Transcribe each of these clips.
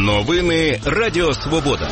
Новини Радіо Свобода.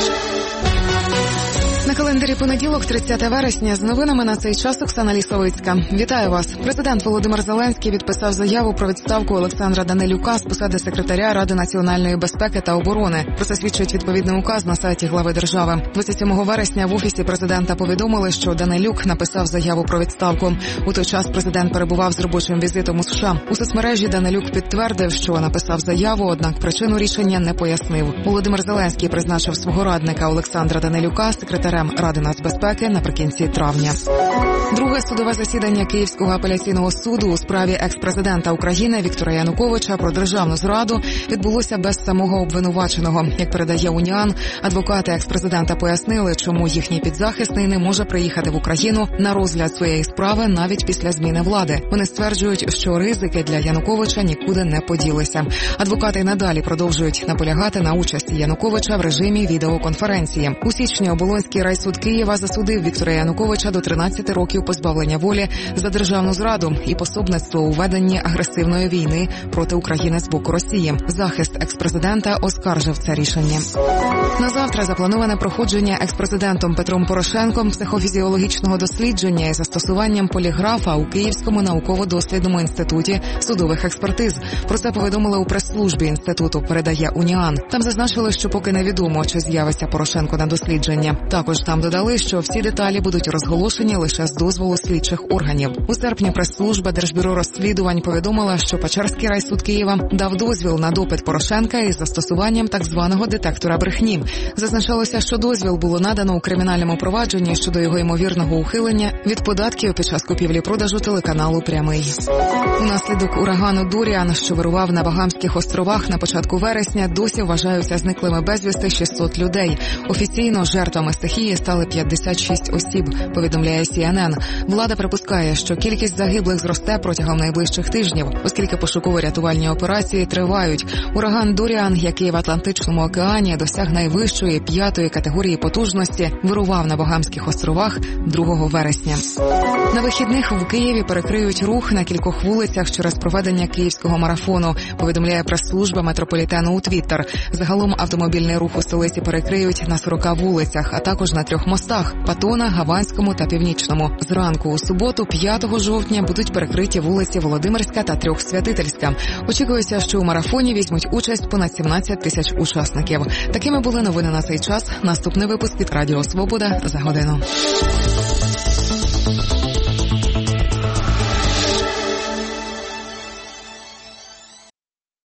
На календарі понеділок, 30 вересня, з новинами на цей час Оксана Лісовицька. Вітаю вас. Президент Володимир Зеленський підписав заяву про відставку Олександра Данилюка з посади секретаря Ради національної безпеки та оборони. Про це свідчить відповідний указ на сайті глави держави. 27 вересня в Офісі президента повідомили, що Данилюк написав заяву про відставку. У той час президент перебував з робочим візитом у США. У соцмережі Данилюк підтвердив, що написав заяву, однак причину рішення не пояснив. Володимир Зеленський призначив свого радника Олександра Данилюка секретарем Ради нацбезпеки наприкінці травня. Друге судове засідання Київського апеляційного суду у справі екс-президента України Віктора Януковича про державну зраду відбулося без самого обвинуваченого. Як передає Уніан, адвокати екс-президента пояснили, чому їхній підзахисний не може приїхати в Україну на розгляд своєї справи навіть після зміни влади. Вони стверджують, що ризики для Януковича нікуди не поділися. Адвокати й надалі продовжують наполягати на участі Януковича в режимі відеоконференції. У січні Оболонський райсуд Києва засудив Віктора Януковича до 13 років позбавлення волі за державну зраду і пособництво у веденні агресивної війни проти України з боку Росії. Захист екс-президента оскаржив це рішення. На завтра заплановане проходження екс-президентом Петром Порошенком психофізіологічного дослідження із застосуванням поліграфа у Київському науково-дослідному інституті судових експертиз. Про це повідомили у прес-службі інституту, передає Уніан. Там зазначили, що поки невідомо, чи з'явиться Порошенко на дослідження. Також там додали, що всі деталі будуть розголошені лише з дозволу слідчих органів. У серпні прес-служба Держбюро розслідувань повідомила, що Печерський райсуд Києва дав дозвіл на допит Порошенка із застосуванням так званого детектора брехні. Зазначалося, що дозвіл було надано у кримінальному провадженні щодо його ймовірного ухилення від податків під час купівлі-продажу телеканалу «Прямий». Унаслідок урагану Доріан, що вирував на Багамських островах на початку вересня, досі вважаються зниклими безвісти 600 людей. Офіційно жертвами стихії стали 56 осіб, повідомляє CNN. Влада припускає, що кількість загиблих зросте протягом найближчих тижнів, оскільки пошуково-рятувальні операції тривають. Ураган Доріан, який в Атлантичному океані досяг найвищої 5-ї категорії потужності, вирував на Багамських островах 2 вересня. На вихідних в Києві перекриють рух на кількох вулицях через проведення київського марафону, повідомляє прес-служба метрополітену у Твіттер. Загалом автомобільний рух у столиці перекриють на 40 вулицях, а також на 3 мостах – Патона, Гаванському та Північному. Зранку у суботу, 5 жовтня, будуть перекриті вулиці Володимирська та Трьохсвятительська. Очікується, що у марафоні візьмуть участь понад 17 тисяч учасників. Такими були новини на цей час. Наступний випуск від Радіо Свобода за годину.